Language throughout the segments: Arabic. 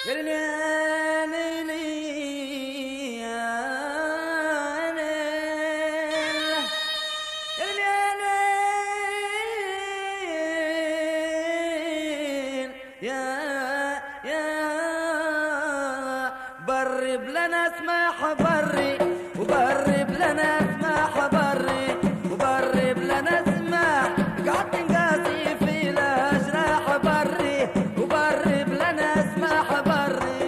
قال يا ليلي يا ليل، قال يا ليل يا بري بلنا اسمح بري وبري بلنا اسمح بري وبري بلنا اسمح قعدت نقاسي في الأجراح بري وبري بلنا اسمح بري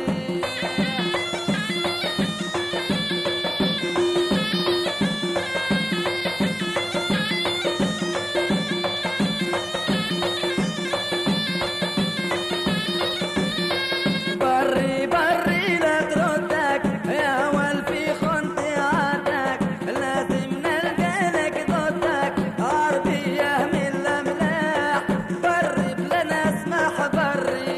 بري بري لا تردك يا والفي خنتي عادك لازم نلقى لك ضدك عربية من الأملاح بري بلنا اسمح بري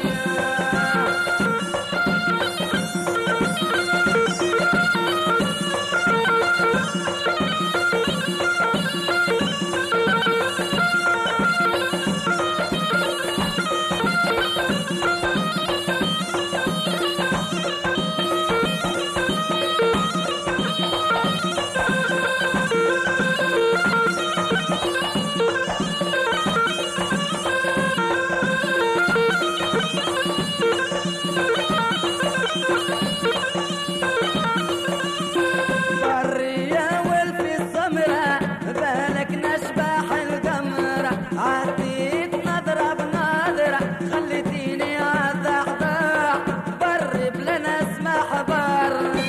بري يا ولفي السمرة بالك نشبح القمرة عديت نضرب ناظرة خليتيني عالضحضاح بري بلنا اسمح بري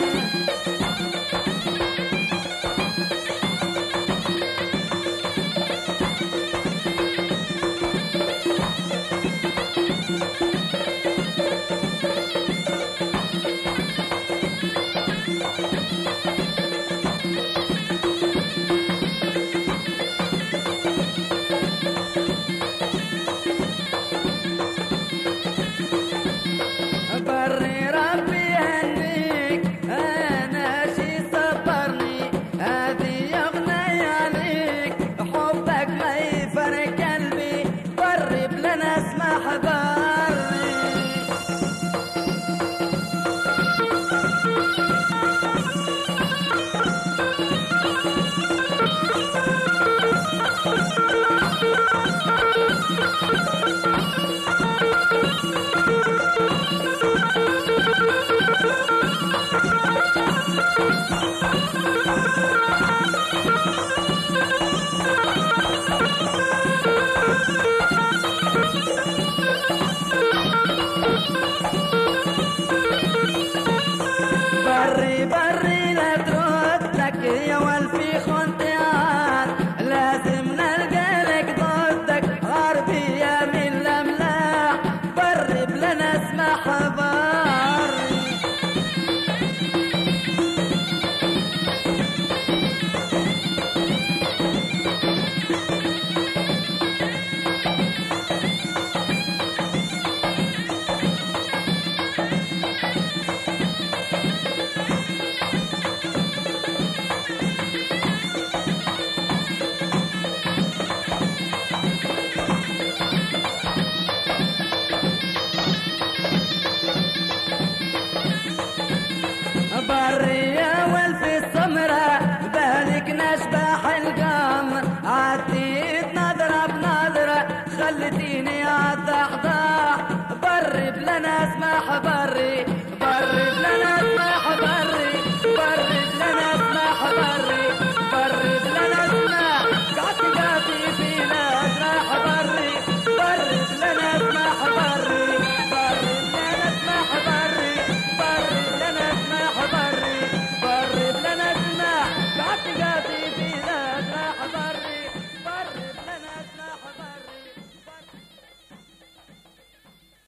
بري ربي يهنيك انا شي صبرني هذه اغنية عليك حبك ما يفرق قلبي بري بلنا اسمح بري بري بري لا تردك يا والفي خنتي عاد لازم نلقى لك ضدك غربية من الأملاح بري بلنا اسمح بري بري يا ولفي السمرة بالك نشبح القمر عديت نضرب نظرة خلتيني عالضحضاح بري بلنا اسمح بري